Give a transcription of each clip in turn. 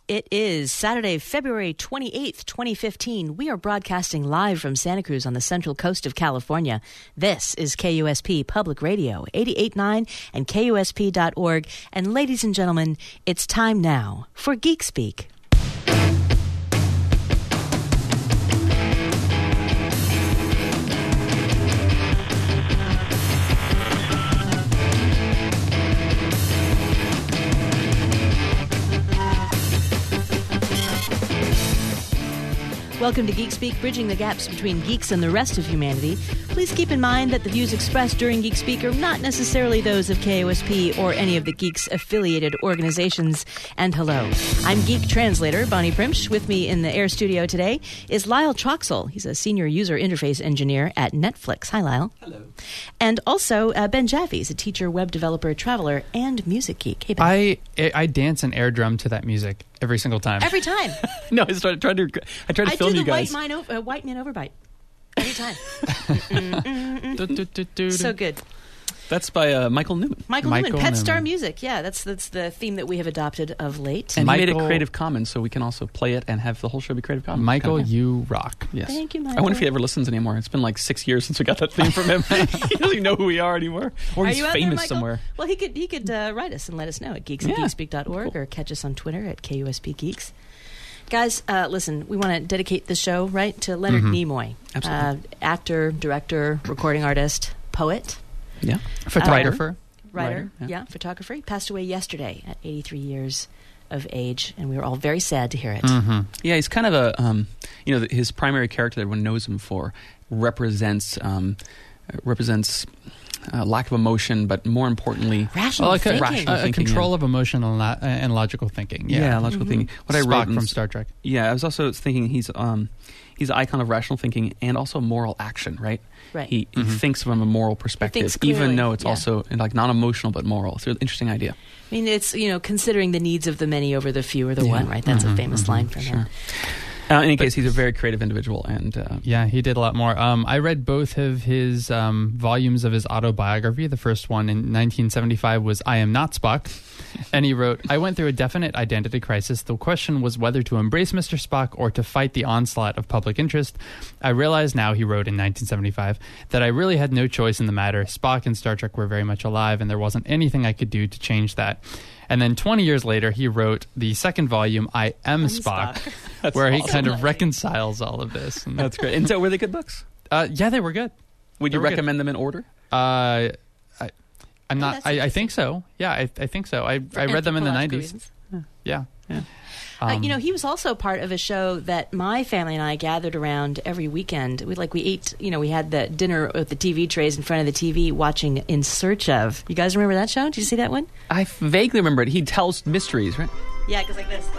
It is Saturday, February 28th, 2015. We are broadcasting live from Santa Cruz on the central coast of California. This is KUSP Public Radio, 88.9 and KUSP.org. And ladies and gentlemen, it's time now for Geek Speak. Welcome to Geek Speak, bridging the gaps between geeks and the rest of humanity. Please keep in mind that the views expressed during Geek Speak are not necessarily those of KUSP or any of the Geeks affiliated organizations. And hello, I'm Geek Translator Bonnie Primsch. With me in the air studio today is Lyle Troxel. He's a senior user interface engineer at Netflix. Hi, Lyle. Hello. And also Ben Jaffe is a teacher, web developer, traveler, and music geek. Hey, Ben. I dance an air drum to that music every single time. Every time. No, I tried to film you guys. I do the white man overbite. Every time. So good. That's by Michael Newman. Michael Newman, Pet Star Music. Yeah, that's the theme that we have adopted of late. And he made it Creative Commons, so we can also play it and have the whole show be Creative Commons. Michael, you rock. Yes. Thank you, Michael. I wonder if he ever listens anymore. It's been like 6 years since we got that theme from him. He doesn't even know who we are anymore. Or he's famous somewhere. Well, he could write us and let us know at geeks@geekspeak.org or catch us on Twitter at KUSP Geeks. Guys, listen, we want to dedicate the show, right, to Leonard Nimoy. Absolutely. Actor, director, recording artist, poet. Yeah. Photographer. Writer. Yeah. Photographer. He passed away yesterday at 83 years of age, and we were all very sad to hear it. Mm-hmm. Yeah, he's kind of a, his primary character that everyone knows him for represents lack of emotion, but more importantly, rational thinking. A control of emotion and logical thinking. Yeah, logical thinking. What Spock I wrote from Star Trek. Yeah, I was also thinking he's an icon of rational thinking and also moral action, right? Right. He thinks from a moral perspective, even though it's also like non-emotional but moral. It's an interesting idea. I mean, it's, considering the needs of the many over the few or the one, right? That's a famous line from him. In any case, he's a very creative individual. And he did a lot more. I read both of his volumes of his autobiography. The first one in 1975 was I Am Not Spock. And he wrote, I went through a definite identity crisis. The question was whether to embrace Mr. Spock or to fight the onslaught of public interest. I realize now, he wrote in 1975, that I really had no choice in the matter. Spock and Star Trek were very much alive, and there wasn't anything I could do to change that. And then 20 years later, he wrote the second volume, I Am Spock, where he kind of reconciles all of this. And that's great. And so were they good books? Yeah, they were good. Would you recommend them in order? I'm not. I think so. Yeah, I think so. I read them in the 90s. Yeah. He was also part of a show that my family and I gathered around every weekend. We ate. We had the dinner with the TV trays in front of the TV, watching In Search Of. You guys remember that show? Did you see that one? I vaguely remember it. He tells mysteries, right? Yeah, it goes like this.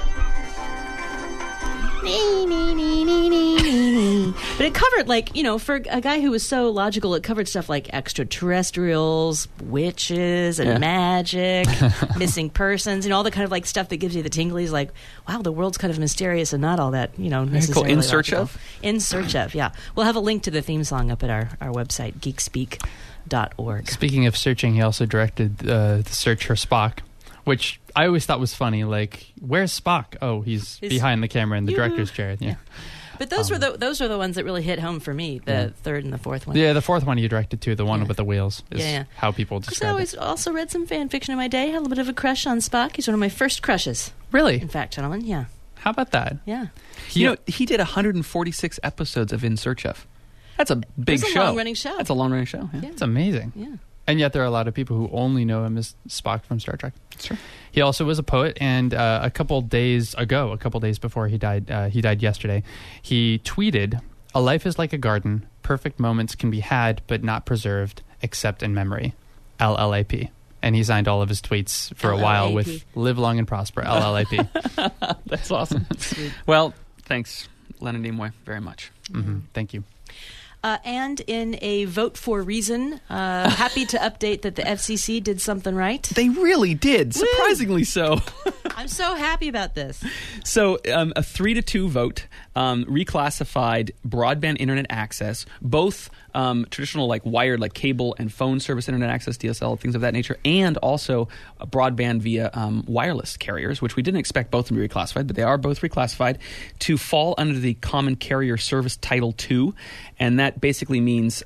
But it covered, for a guy who was so logical, it covered stuff like extraterrestrials, witches, and magic, missing persons, all the kind of stuff that gives you the tinglies, like, wow, the world's kind of mysterious and not all that, necessarily cool. In Search logical. Of? In Search Of, yeah. We'll have a link to the theme song up at our website, geekspeak.org. Speaking of searching, he also directed the search for Spock, which I always thought was funny. Like, where's Spock? Oh, he's behind the camera in the director's chair. Yeah. But those were the ones that really hit home for me. The third and the fourth one. Yeah, the fourth one you directed too. The one with the wheels is how people describe it. I always also read some fan fiction in my day. Had a little bit of a crush on Spock. He's one of my first crushes. Really? In fact, gentlemen, yeah. How about that? Yeah. He did 146 episodes of In Search Of. That's a big show. That's a long-running show. That's a long-running show. Yeah. It's amazing. Yeah. And yet there are a lot of people who only know him as Spock from Star Trek. Sure. He also was a poet, and a couple days before he died yesterday, he tweeted, "A life is like a garden. Perfect moments can be had, but not preserved, except in memory. LLAP." And he signed all of his tweets for a while with "Live long and prosper, LLAP." That's awesome. Well, thanks, Leonard Nimoy, very much. Mm-hmm. Thank you. And in a vote for reason, happy to update that the FCC did something right. They really did, surprisingly so. I'm so happy about this. So a 3-2 vote reclassified broadband internet access, both traditional like wired, like cable and phone service internet access, DSL, things of that nature, and also broadband via wireless carriers, which we didn't expect both to be reclassified, but they are both reclassified to fall under the Common Carrier Service Title II, and that basically means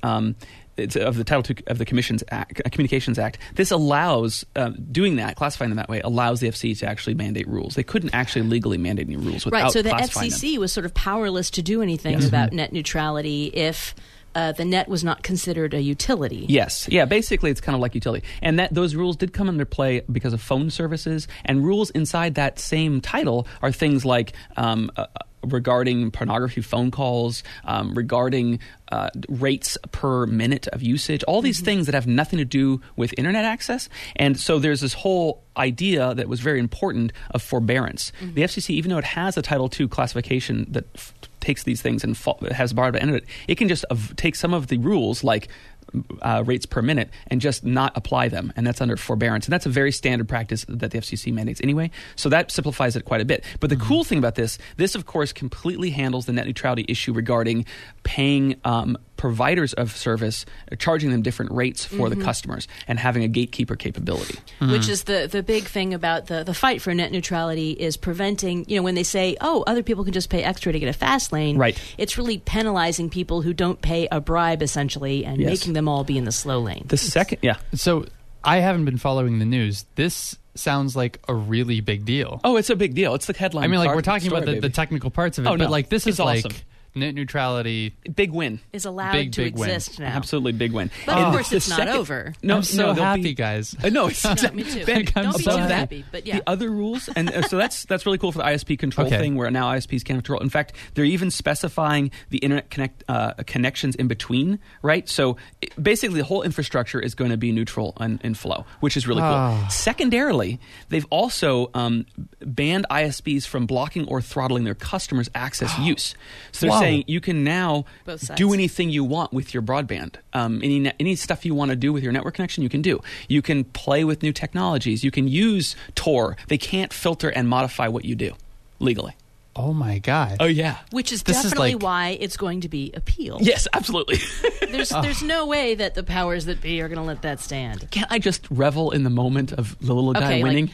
of the Title II of the Communications Act. This allows, doing that, classifying them that way, allows the FCC to actually mandate rules. They couldn't actually legally mandate any rules without right, so the classifying FCC them. was sort of powerless to do anything about net neutrality if the net was not considered a utility. Yes. Yeah, basically it's kind of like utility. And that those rules did come into play because of phone services, and rules inside that same title are things like regarding pornography phone calls, regarding rates per minute of usage, all these things that have nothing to do with internet access. And so there's this whole idea that was very important of forbearance. The FCC, even though it has a Title II classification that takes these things and has broadband in it, it can just take some of the rules like rates per minute and just not apply them, and that's under forbearance. And that's a very standard practice that the FCC mandates anyway, so that simplifies it quite a bit. But the cool thing about this of course completely handles the net neutrality issue regarding paying providers of service, charging them different rates for the customers and having a gatekeeper capability. Which is the big thing about the fight for net neutrality is preventing, when they say, oh, other people can just pay extra to get a fast lane, right. It's really penalizing people who don't pay a bribe essentially and making them all be in the slow lane. The second, So I haven't been following the news. This sounds like a really big deal. Oh, it's a big deal. It's the headline. I mean, like, part we're talking story, about the technical parts of it, Oh, but no. like this It's is like awesome. net neutrality. Big win. Is allowed Big to win. exist now. Absolutely big win. But And of course the it's not second- over. No, I'm so they'll happy, be- guys. No, it's No, me too. Like, I'm Don't be so too happy. happy, but yeah. The other rules, and so that's really cool for the ISP control thing, where now ISPs can control. In fact, they're even specifying the internet connections in between, right? So basically, the whole infrastructure is going to be neutral in flow, which is really cool. Secondarily, they've also banned ISPs from blocking or throttling their customers' access use. So they're saying you can now Both sides. do anything you want with your broadband. Any stuff you want to do with your network connection, you can do. You can play with new technologies. You can use Tor. They can't filter and modify what you do legally. Oh my God. Oh, yeah. Which is This is definitely like- why it's going to be appealed. Yes, absolutely. There's no way that the powers that be are going to let that stand. Can't I just revel in the moment of the little guy Okay, like- winning?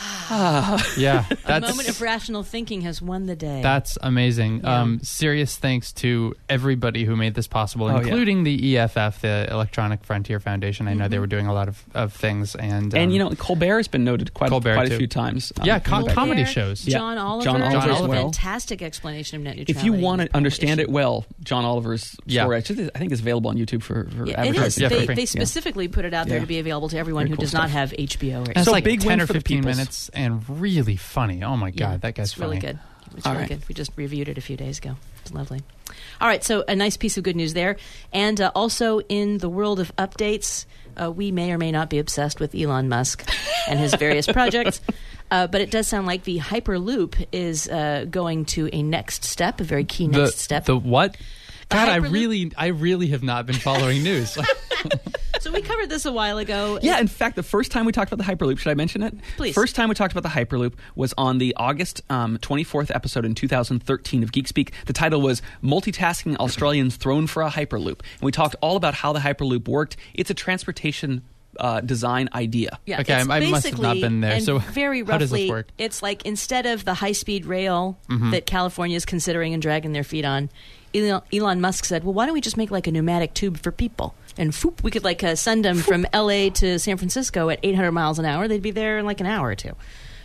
Yeah, The that's moment of rational thinking has won the day. that's amazing. Yeah. Serious thanks to everybody who made this possible, Oh, yeah. including the EFF, the Electronic Frontier Foundation. I know they were doing a lot of things, and Colbert has been noted quite a too. few times. Yeah, in the back. comedy Colbert, shows. Yeah. John Oliver, John Oliver did as a well. fantastic explanation of net neutrality. If you want and to understand issue. it well, John Oliver's Yeah. story, actually, I think is available on YouTube for Yeah, it is. advertising. Yeah, for They, free. they specifically put it out there Yeah. to be available to everyone Very who cool does not stuff. have HBO or And it's So like big 10 win or for the 15 peoples. minutes and really funny. Oh my God, that guy's it's really funny. good. It's All really right. good. We just reviewed it a few days ago. It's lovely. All right, so a nice piece of good news there. And also in the world of updates, we may or may not be obsessed with Elon Musk and his various projects. But it does sound like the Hyperloop is going to a next step, a very key next step. The what? God, Hyperloop- I really have not been following news. So we covered this a while ago. Yeah, in fact, the first time we talked about the Hyperloop, should I mention it? Please. First time we talked about the Hyperloop was on the August 24th episode in 2013 of Geek Speak. The title was Multitasking Australians Thrown for a Hyperloop. And we talked all about how the Hyperloop worked. It's a transportation design idea. Yeah, Okay, it's I must have not basically- been there. and So very roughly, how does this work? It's like instead of the high-speed rail that California is considering and dragging their feet on, Elon Musk said, well, why don't we just make like a pneumatic tube for people? And whoop, we could like send them from L.A. to San Francisco at 800 miles an hour. They'd be there in like an hour or two.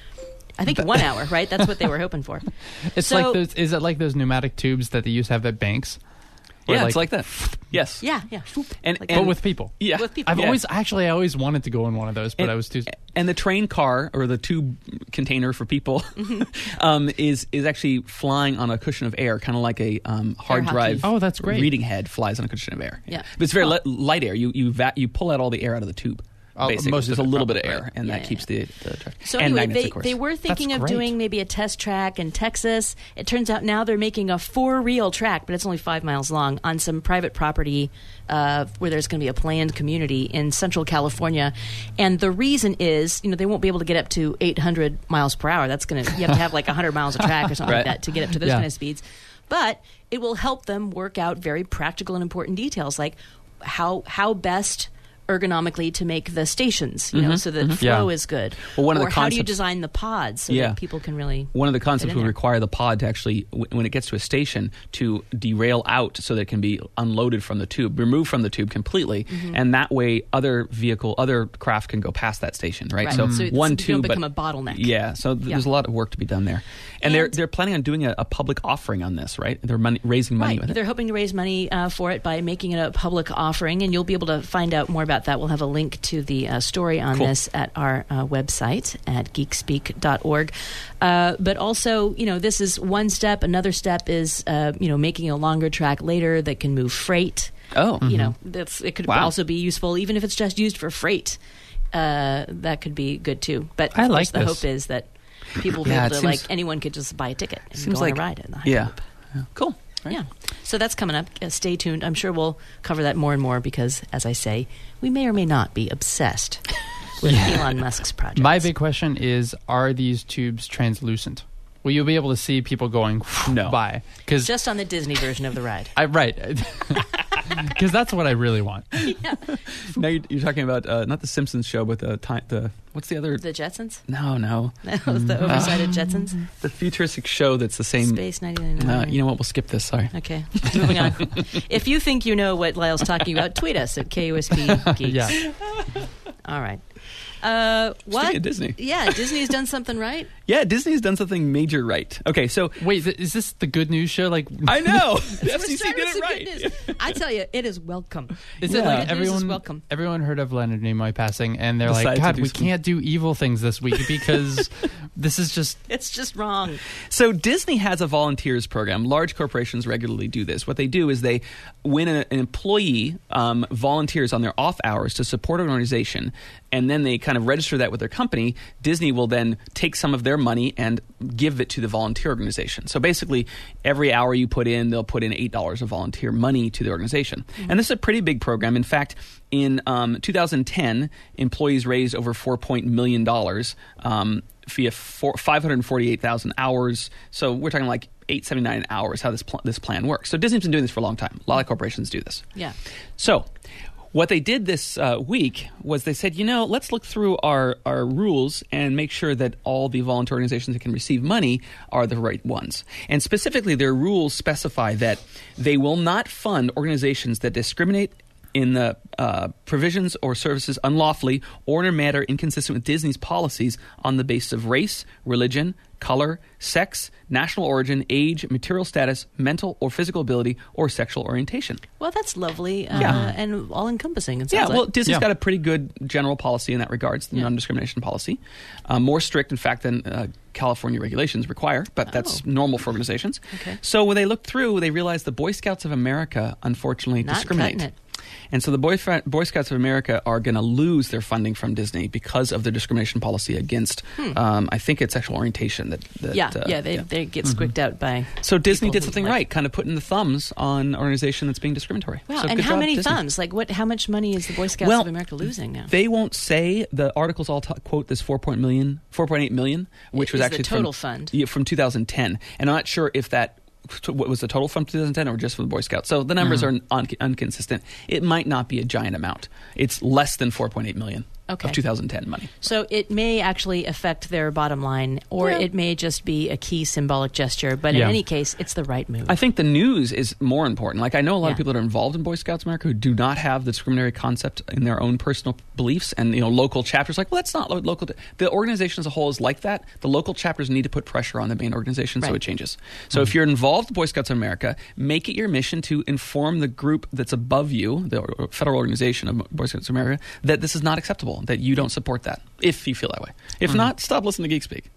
I think 1 hour, right? That's what they were hoping for. It's So- like those. Is it like those pneumatic tubes that they used to have at banks? Where, Yeah, it's like that. Yes. Yeah, yeah. And, Like- but with people. yeah. With people. I Yeah. always wanted to go in one of those, but I was too. And the train car or the tube container for people is actually flying on a cushion of air, kind of like a hard hockey. drive. Oh, that's great. Reading head flies on a cushion of air. Yeah. But it's very light air. You pull out all the air out of the tube. basically. most of There's it, a little bit of probably. air, and that keeps the traffic. So and anyway, magnets, of course. they were thinking That's of great. doing maybe a test track in Texas. It turns out now they're making a for-real track, but it's only 5 miles long, on some private property where there's going to be a planned community in Central California. And the reason is, they won't be able to get up to 800 miles per hour. That's going to, you have to have like 100 miles of track or something like Right. that to get up to those Yeah. kind of speeds. But it will help them work out very practical and important details, like how best ergonomically to make the stations, so that flow Yeah. is good. Well, one of or the how do you concepts- design the pods so Yeah. that people can really... One of the concepts in would there. require the pod to actually, when it gets to a station, to derail out so that it can be unloaded from the tube, removed from the tube completely, and that way other craft can go past that station, right? Right. So So it's- one you tube, don't become a bottleneck. Yeah, so there's a lot of work to be done there, and they're planning on doing a public offering on this, right? They're raising money Right. with it. They're hoping to raise money for it by making it a public offering, and you'll be able to find out more about that. We'll have a link to the story on Cool. this at our website at geekspeak.org. But also, this is one step. Another step is, making a longer track later that can move freight. Oh, It could Wow. also be useful, even if it's just used for freight. That could be good too. But I of like course, the this. hope is that people will be Yeah, able it to, seems- anyone could just buy a ticket and seems go on like a ride in the Hyperloop. yeah, cool. Right. Yeah. So that's coming up. Stay tuned. I'm sure we'll cover that more and more because, as I say, we may or may not be obsessed with Elon Musk's project. My big question is, are these tubes translucent? Will you be able to see people going No. by? Because Just on the Disney version of the ride. right. Because that's what I really want. Now you're talking about not the Simpsons show, but the what's the other? The Jetsons? No, That was the oversighted Jetsons? the futuristic show that's the same. Space 99. You know what? We'll skip this. Sorry. Okay, moving on. If you think you know what Lyle's talking about, tweet us at KUSP Geeks. Yeah. All right. What? Speaking of Disney. Yeah, Disney's done something right. Yeah, Disney's done something major right. Okay, so Wait, is this the good news show? Like, I know the We're FCC starting did with it some right. good news. I tell you, it is welcome. is Yeah. it like Good news is everyone? welcome. Everyone heard of Leonard Nimoy passing, and they're Decided like, to "God, do we some- can't do evil things this week because this is just." It's just wrong. So Disney has a volunteers program. Large corporations regularly do this. What they do is when an employee volunteers on their off hours to support an organization, and then they kind of register that with their company, Disney will then take some of their money and give it to the volunteer organization. So basically, every hour you put in, they'll put in $8 of volunteer money to the organization. And this is a pretty big program. In fact, in 2010, employees raised over $4 million via 548,000 hours. So we're talking like $879 hours, how this plan works. So Disney's been doing this for a long time. A lot of corporations do this. Yeah. So what they did this week was they said, let's look through our rules and make sure that all the volunteer organizations that can receive money are the right ones. And specifically, their rules specify that they will not fund organizations that discriminate in the provisions or services unlawfully or in a manner inconsistent with Disney's policies on the basis of race, religion, color, sex, national origin, age, material status, mental or physical ability, or sexual orientation. Well, that's lovely Yeah. and all-encompassing. It Yeah, sounds well, like. Disney's Yeah. got a pretty good general policy in that regards, the non-discrimination policy. More strict, in fact, than California regulations require, but that's normal for organizations. Okay. So when they looked through, they realized the Boy Scouts of America, unfortunately, Not discriminate. cutting it. And so the Boy Scouts of America are going to lose their funding from Disney because of the discrimination policy against, I think it's sexual orientation. They get squicked out by. So Disney people did who something like- right, kind of putting the thumbs on an organization that's being discriminatory. Wow, So and good how job, many Disney. thumbs? Like what? How much money is the Boy Scouts Well, of America losing now? They won't say. The articles all quote this 4.8 million, which was Is the actually total from, fund. Yeah, from 2010. And I'm not sure if that what was the total from 2010 or just from the Boy Scouts. So the numbers are inconsistent. It might not be a giant amount. It's less than 4.8 million Okay. of 2010 money. So it may actually affect their bottom line, or it may just be a key symbolic gesture. But in Yeah. any case, it's the right move. I think the news is more important. Like I know a lot Yeah. of people that are involved in Boy Scouts of America who do not have the discriminatory concept in their own personal beliefs, and local chapters like, well, that's not local. The organization as a whole is like that. The local chapters need to put pressure on the main organization so Right. it changes. So if you're involved in Boy Scouts of America, make it your mission to inform the group that's above you, the federal organization of Boy Scouts of America, that this is not acceptable, that you don't support that, if you feel that way. If not, stop listening to Geek Speak.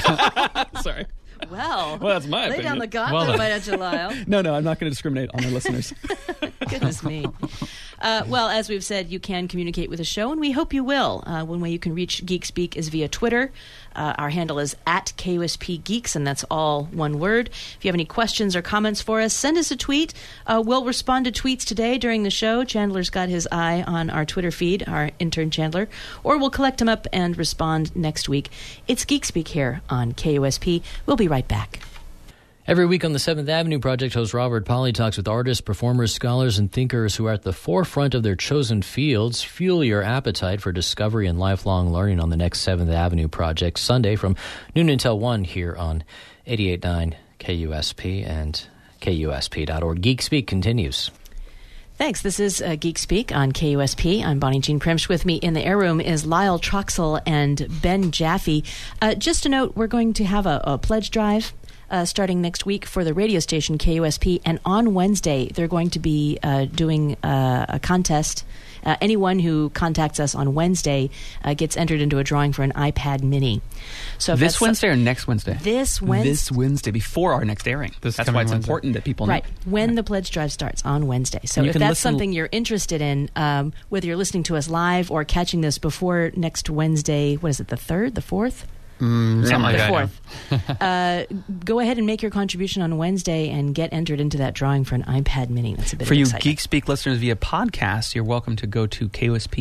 Sorry. well, that's my lay down opinion. the gauntlet Well done. by Lyle. No, I'm not going to discriminate on our listeners. Goodness me. Well, as we've said, you can communicate with the show, and we hope you will. One way you can reach Geek Speak is via Twitter. Our handle is @KUSP Geeks, and that's all one word. If you have any questions or comments for us, send us a tweet. We'll respond to tweets today during the show. Chandler's got his eye on our Twitter feed, our intern Chandler. Or we'll collect them up and respond next week. It's Geek Speak here on KUSP. We'll be right back. Every week on the 7th Avenue Project, host Robert Polly talks with artists, performers, scholars, and thinkers who are at the forefront of their chosen fields. Fuel your appetite for discovery and lifelong learning on the next 7th Avenue Project, Sunday from noon until 1 here on 88.9 KUSP and KUSP.org. Geek Speak continues. Thanks. This is Geek Speak on KUSP. I'm Bonnie Jean Primsch. With me in the air room is Lyle Troxell and Ben Jaffe. Just a note, we're going to have a pledge drive starting next week for the radio station KUSP, and on Wednesday they're going to be doing a contest. Anyone who contacts us on Wednesday gets entered into a drawing for an iPad Mini. So this Wednesday or next Wednesday? This Wednesday. This Wednesday, before our next airing. That's why it's Wednesday. important that people know. Right, when the pledge drive starts on Wednesday. So if that's something you're interested in, whether you're listening to us live or catching this before next Wednesday, what is it, the 3rd, the 4th? Something like the that. 4th. Go ahead and make your contribution on Wednesday and get entered into that drawing for an iPad Mini. That's a bit For of you excitement. Geek Speak listeners via podcast, you're welcome to go to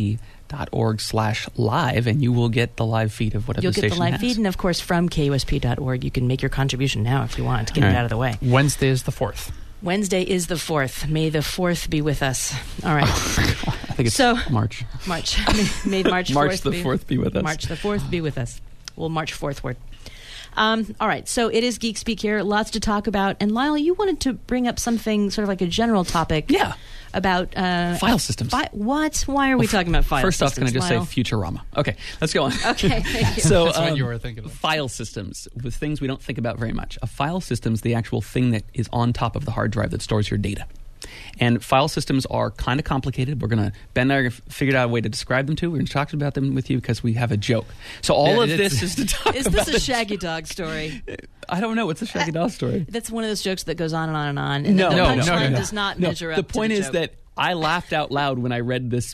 KUSP.org/live, and you will get the live feed of whatever You'll the station get the live has. feed, and of course from KUSP.org, you can make your contribution now if you want to get it out of the way. Wednesday is the 4th. Wednesday is the 4th. May the 4th be with us. All right. I think it's So- March. May March 4th March the 4th be with us. March the 4th be with us. We'll march forthward. All right, so it is Geek Speak here. Lots to talk about. And Lyle, you wanted to bring up something, sort of like a general topic. Yeah. About file systems. What? Why are we talking about file First systems? off, can I just Lyle? say Futurama? Okay, let's go on. Okay, thank you. So, That's what you were thinking of. File systems, with things we don't think about very much. A file system is the actual thing that is on top of the hard drive that stores your data. And file systems are kind of complicated. Ben and I are figured out a way to describe them too. We're going to talk about them with you because we have a joke. So all of this is to talk Is about this a Shaggy Dog story? I don't know. What's a Shaggy Dog story? That's one of those jokes that goes on and on and on. And No, the no, punchline no. does not No, measure up the to point is joke. that I laughed out loud when I read this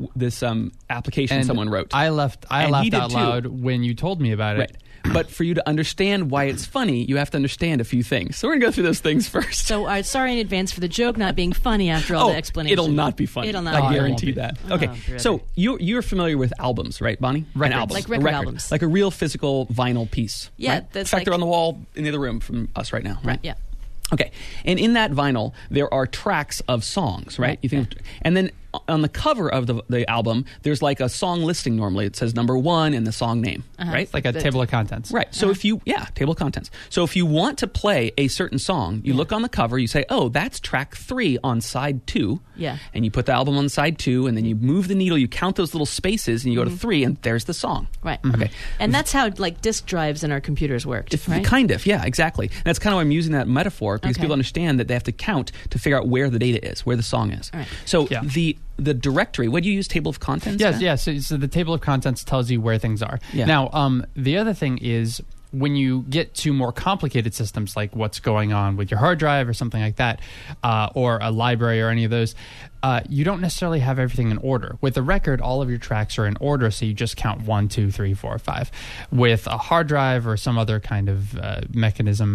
application And someone wrote. I laughed he out did too. loud when you told me about it. Right. But for you to understand why it's funny, you have to understand a few things. So we're going to go through those things first. So sorry in advance for the joke not being funny after all the explanation. It'll not be funny. It'll not I be guarantee funny. that. Okay, brother. so you're familiar with albums, right, Bonnie? Records. An album. Like A record albums. Like a real physical vinyl piece. Yeah, right? that's In fact, like- they're on the wall in the other room from us right now, right? Yeah. Okay, and in that vinyl, there are tracks of songs, right? You think, and then on the cover of the album, there's like a song listing normally. It says number 1 and the song name, right? Like a table of contents. Right. So if you, table of contents. So if you want to play a certain song, you look on the cover, you say, oh, that's track 3 on side 2. Yeah. And you put the album on side 2, and then you move the needle, you count those little spaces, and you go to 3, and there's the song. Right. Okay. And that's how like disk drives in our computers worked, right? Kind of, yeah, exactly. And that's kind of why I'm using that metaphor, because Okay. people understand that they have to count to figure out where the data is, where the song is. All right. So Yeah. the directory, what do you use, table of contents? Yes, Matt? yes. So the table of contents tells you where things are. Yeah. Now, the other thing is when you get to more complicated systems, like what's going on with your hard drive or something like that, or a library or any of those, you don't necessarily have everything in order. With a record, all of your tracks are in order, so you just count 1, 2, 3, 4, 5. With a hard drive or some other kind of mechanism,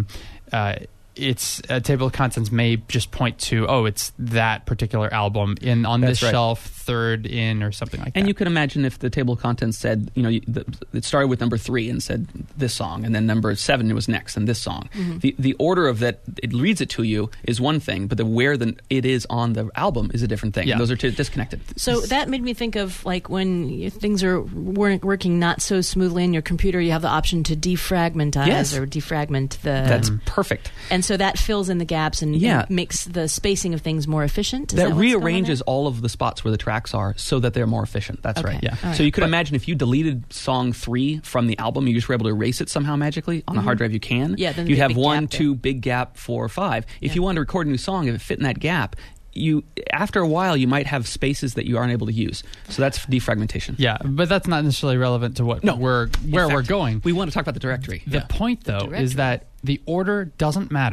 it's a table of contents may just point to, it's that particular album on That's this right. shelf, third in, or something like that. And you can imagine if the table of contents said, it started with number 3 and said this song, and then number 7 was next, and this song. Mm-hmm. The order of that it reads it to you is one thing, but where it is on the album is a different thing. Yeah. And those are disconnected. So that made me think of like when things weren't working not so smoothly in your computer, you have the option to defragmentize Yes. or defragment the. That's perfect. And so that fills in the gaps and makes the spacing of things more efficient. Is That what's going on rearranges there? all of the spots where the tracks are so that they're more efficient. That's Okay. right. Yeah. All right. So you could imagine if you deleted song 3 from the album, you just were able to erase it somehow magically on a hard drive. You can. Yeah, then you'd the have big 1, gap there. 2, big gap, 4, 5. If you wanted to record a new song, if it fit in that gap, after a while you might have spaces that you aren't able to use. So that's defragmentation. Yeah, but that's not necessarily relevant to what where we're going. We want to talk about the directory. The point, though, directory. is that the order doesn't matter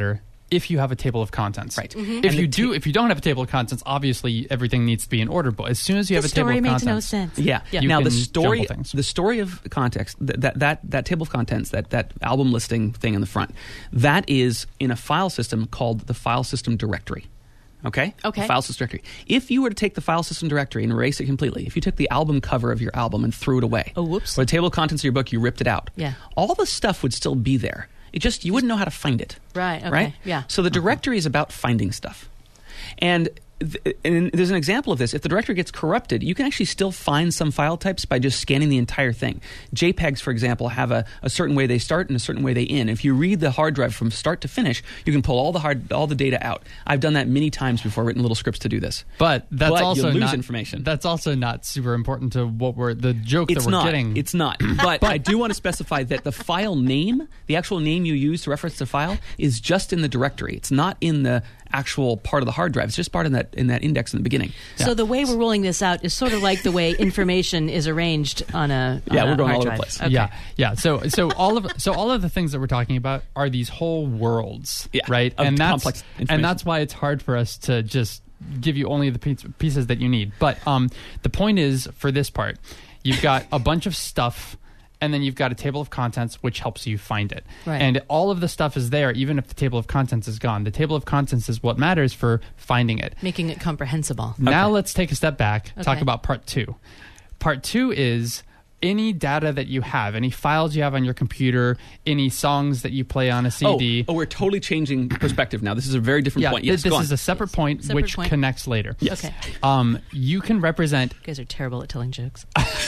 if you have a table of contents. Right. Mm-hmm. If you don't have a table of contents, obviously everything needs to be in order. But as soon as you have a table of contents, the story makes no sense. Yeah. You Now can the story jumble things. of context, that table of contents, that album listing thing in the front, that is in a file system called the file system directory. Okay? Okay. The file system directory. If you were to take the file system directory and erase it completely, if you took the album cover of your album and threw it away, Oh, whoops. or the table of contents of your book, you ripped it out, Yeah. all the stuff would still be there. It just, you wouldn't know how to find it. Right, okay, Right? yeah. So the directory is about finding stuff. And there's an example of this. If the directory gets corrupted, you can actually still find some file types by just scanning the entire thing. JPEGs, for example, have a certain way they start and a certain way they end. If you read the hard drive from start to finish, you can pull all the data out. I've done that many times before, written little scripts to do this. But that's But also you lose not information. That's also not super important to what the joke It's that we're not. getting. It's not. But I do want to specify that the file name, the actual name you use to reference the file, is just in the directory. It's not in the actual part of the hard drive. It's just part in that index in the beginning. So the way we're rolling this out is sort of like the way information is arranged on a we're going hard all over the drive. place. Okay. Yeah. So all of the things that we're talking about are these whole worlds, Yeah, right? of And complex information. and that's why it's hard for us to just give you only the pieces that you need. But the point is, for this part, you've got a bunch of stuff. And then you've got a table of contents, which helps you find it. Right. And all of the stuff is there, even if the table of contents is gone. The table of contents is what matters for finding it. Making it comprehensible. Now let's take a step back, talk Okay. about part two. Part two is any data that you have, any files you have on your computer, any songs that you play on a CD. Oh, we're totally changing perspective now. This is a very different point. Yes, this go on. is a separate point Separate which point. connects later. Yes. Okay. You can represent, You guys are terrible at telling jokes.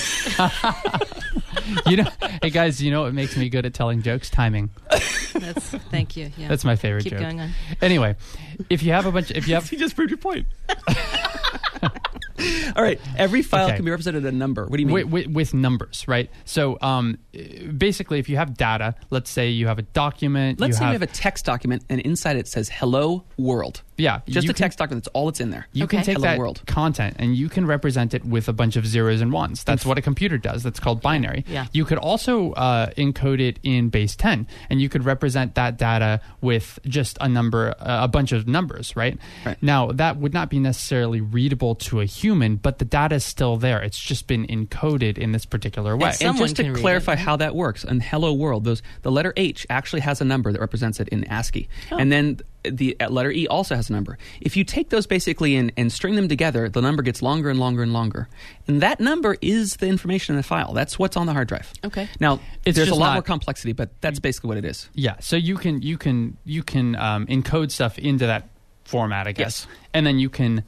hey guys, you know what makes me good at telling jokes? Timing. Thank you. Yeah. That's my favorite Keep joke. going on. Anyway, if you have He just proved your point. All right. Every file Okay. can be represented a number. What do you mean? with numbers, right? So basically, if you have data, let's say you have a document. Let's say you have a text document, and inside it says "Hello World." Yeah, Just you a text document. That's all that's in there. You can Okay. take Hello that world. content and you can represent it with a bunch of zeros and ones. That's what a computer does. That's called binary. Yeah. You could also encode it in base 10, and you could represent that data with just a number, a bunch of numbers, right? Right. Now, that would not be necessarily readable to a human, but the data is still there. It's just been encoded in this particular way. Yes. And Someone just to can read clarify it, right? how that works, in "Hello World," the letter H actually has a number that represents it in ASCII, Oh. and then the letter E also has a number. If you take those basically and string them together, the number gets longer and longer and longer, and that number is the information in the file. That's what's on the hard drive. Okay. Now, It's there's a just lot not- more complexity, but that's basically what it is. Yeah, so you can encode stuff into that format, I guess, Yes. and then you can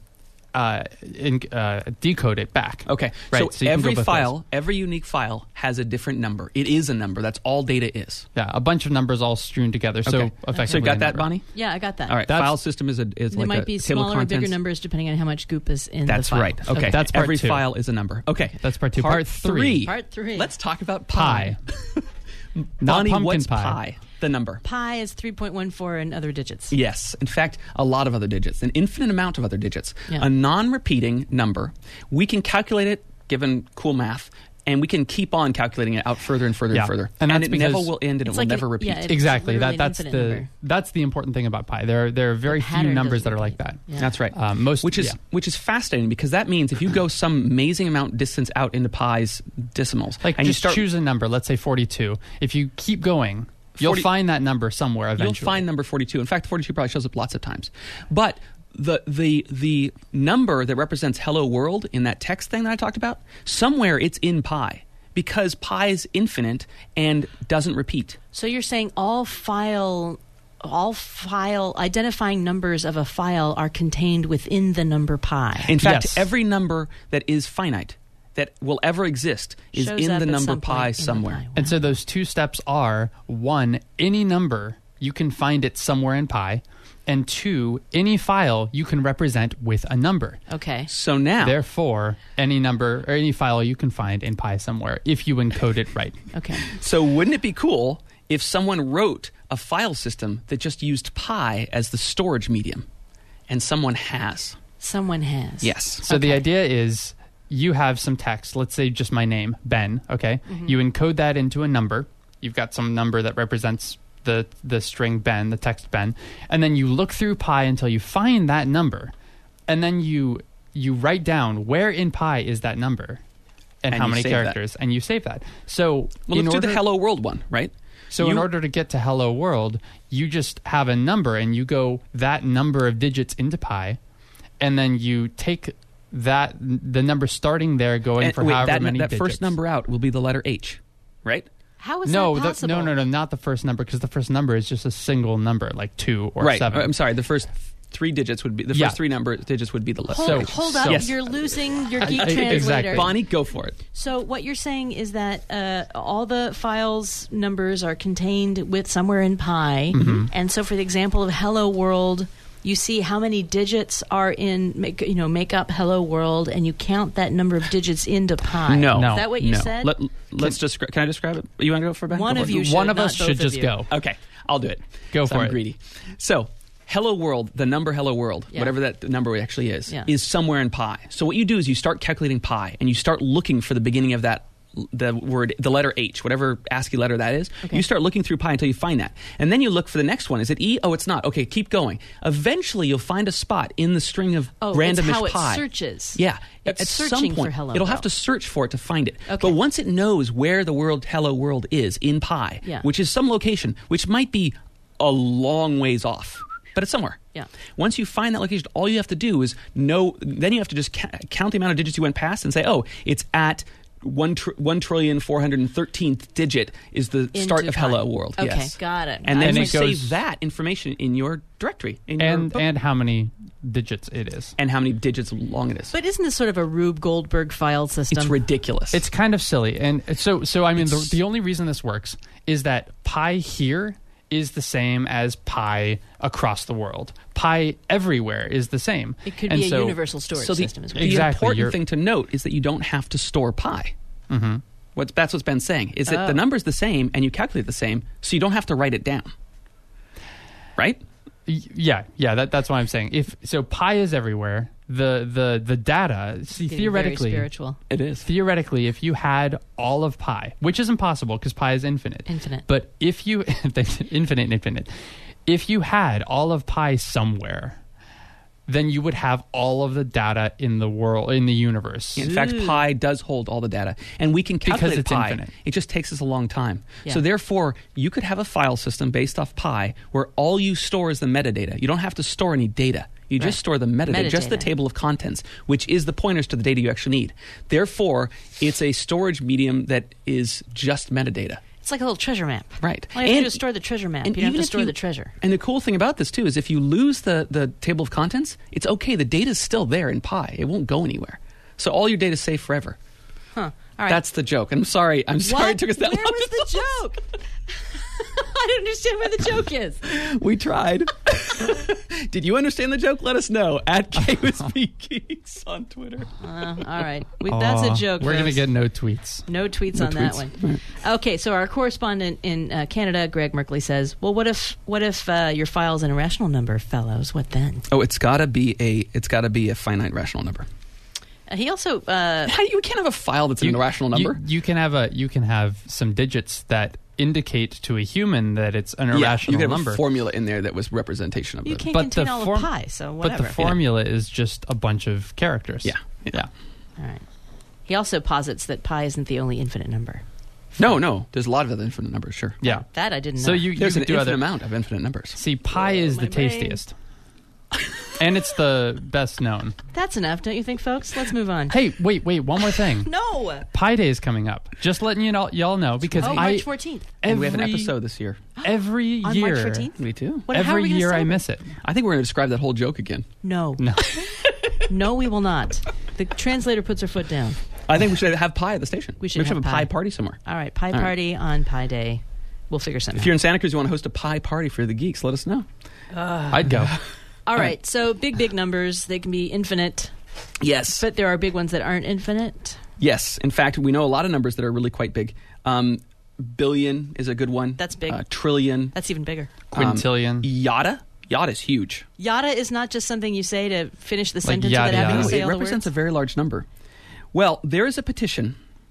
decode it back. Okay, Right, so so you can every go both file, ways. every unique file has a different number. It is a number. That's all data is. Yeah, a bunch of numbers all strewn together. So Okay. effectively, So you got a that, number. Bonnie? Yeah, I got that. All right. That's- File system is There like might a be table of smaller or bigger contents. numbers depending on how much goop is in That's the file. right. Okay. That's part Every two. file is a number. Okay. That's part two. Part Part three. Part three. Let's talk about Pie. pi. Not Bonnie, pumpkin what's pie. pi? The number. Pi is 3.14 and other digits. Yes. In fact, a lot of other digits, an infinite amount of other digits. Yeah. A non-repeating number. We can calculate it given cool math, and we can keep on calculating it out further and further Yeah. and further. And And that's it never because- will end and it It's will like never it- repeat. yeah, it- Exactly. literally That's an infinite number. that's the important thing about pi. There are very few pattern numbers doesn't that are like repeat. that. Yeah. That's right. Which Which is fascinating because that means if you go some amazing amount distance out into pi's decimals, like and you just start, choose a number. Let's say 42. If you keep going, you'll 40 find that number somewhere eventually. you'll find number 42. In fact, 42 probably shows up lots of times. But the number that represents "Hello World" in that text thing that I talked about, somewhere it's in pi because pi is infinite and doesn't repeat. So you're saying all file identifying numbers of a file are contained within the number pi. In fact, Yes. every number that is finite that will ever exist is Shows in up the at number some pi point in the somewhere. pi. And so those two steps are: one, any number, you can find it somewhere in pi, and two, any file you can represent with a number. Okay. So now, Therefore, any number or any file you can find in pi somewhere if you encode it right. Okay. so wouldn't it be cool if someone wrote a file system that just used pi as the storage medium? And someone has. Someone has. Yes. So the Okay. idea is you have some text, let's say just my name, Ben, okay? Mm-hmm. You encode that into a number. You've got some number that represents the string Ben, the text Ben, and then you look through pi until you find that number, and then you write down where in pi is that number, and how many characters, and you save that. So let's do the Hello World one, right? So in order to get to Hello World, you just have a number, and you go that number of digits into pi, and then you take the number starting there, going for however many digits. That first number out will be the letter H, right? How is that possible? No, not the first number, because the first number is just a single number, like 2 or 7. I'm sorry, the first 3 digits would be the first 3 digits would be the letter. Hold up, yes. You're losing your geek translator. Exactly. Bonnie, go for it. So what you're saying is that all the files numbers are contained with somewhere in pi, and so for the example of Hello World, you see how many digits are make up Hello World, and you count that number of digits into pi. No. Is that what you said? Let's describe. Can I describe it? You want to go for Ben? One of you should. One of not us both should of just you. go. Okay, I'll do it. Go for I'm it. greedy. So, Hello World, the number Hello World, whatever that number actually is somewhere in pi. So what you do is you start calculating pi, and you start looking for the beginning of that, the letter H, whatever ASCII letter that is. Okay. You start looking through pi until you find that. And then you look for the next one. Is it E? Oh, it's not. Okay, keep going. Eventually, you'll find a spot in the string of randomish it's how pi. It searches. Yeah. It's at searching some point, for hello. It'll have to search for it to find it. Okay. But once it knows where the word Hello World is in pi, which is some location, which might be a long ways off, but it's somewhere. Yeah. Once you find that location, all you have to do is know. Then you have to just count the amount of digits you went past and say, oh, it's at 1,413th digit is the start of Hello World. Okay, yes. got it. And then you it goes, save that information in your directory. And how many digits it is. And how many digits long it is. But isn't this sort of a Rube Goldberg file system? It's ridiculous. It's kind of silly. And so I mean, the only reason this works is that pi here is the same as pi across the world. Pi everywhere is the same. It could be a universal storage system as well. The important thing to note is that you don't have to store pi. Mm-hmm. That's what's Ben saying, is that the number's the same and you calculate the same, so you don't have to write it down. Right? Yeah, that's what I'm saying. So pi is everywhere. The data, theoretically, very spiritual. It is. Theoretically, if you had all of pi, which is impossible because pi is infinite. But if you infinite. If you had all of pi somewhere, then you would have all of the data in the world, in the universe. In fact, pi does hold all the data, and we can calculate because it's pi. infinite. It just takes us a long time. Yeah. So therefore, you could have a file system based off pi where all you store is the metadata. You don't have to store any data. You just store the metadata, just the table of contents, which is the pointers to the data you actually need. Therefore, it's a storage medium that is just metadata. It's like a little treasure map. Right. All you have to do is store the treasure map. You don't have to store the treasure. And the cool thing about this, too, is if you lose the table of contents, it's okay. The data's still there in pi. It won't go anywhere. So all your data's safe forever. Huh. All right. That's the joke. I'm sorry it took us that long. Where was the joke? I don't understand where the joke is. We tried. Did you understand the joke? Let us know at KUSP Geeks on Twitter. All right. That's a joke. We're going to get no tweets. No tweets on that one. Okay, so our correspondent in Canada, Greg Merkley, says, well, what if your file's an irrational number, fellows? What then? Oh, it's got to be a finite rational number. He also you can't have a file that's an irrational number. You can have some digits that indicate to a human that it's an irrational you can have number. A formula in there that was representation of you it. can't contain all of pi, so whatever. But the formula is just a bunch of characters. Yeah. All right. He also posits that pi isn't the only infinite number. No. There's a lot of other infinite numbers, sure. Yeah. That I didn't know. So there's an infinite amount of infinite numbers. See, pi is the tastiest. And it's the best known. That's enough, don't you think, folks? Let's move on. Hey, wait, one more thing. No! Pi Day is coming up. Just letting y'all know because March 14th. And we have an episode this year. Every year. On March 14th? Me too. Every year I miss it. I think we're going to describe that whole joke again. No. No, we will not. The translator puts her foot down. I think we should have pie at the station. We should have a pie party somewhere. All right, pie party on Pi Day. We'll figure something out. If you're in Santa Cruz, you want to host a pie party for the geeks, let us know. I'd go. All right, so big numbers, they can be infinite. Yes. But there are big ones that aren't infinite. Yes. In fact, we know a lot of numbers that are really quite big. Billion is a good one. That's big. Trillion. That's even bigger. Quintillion. Yada. Yada is huge. Yada is not just something you say to finish the sentence without having to say all the words. It represents a very large number. Well, there is a petition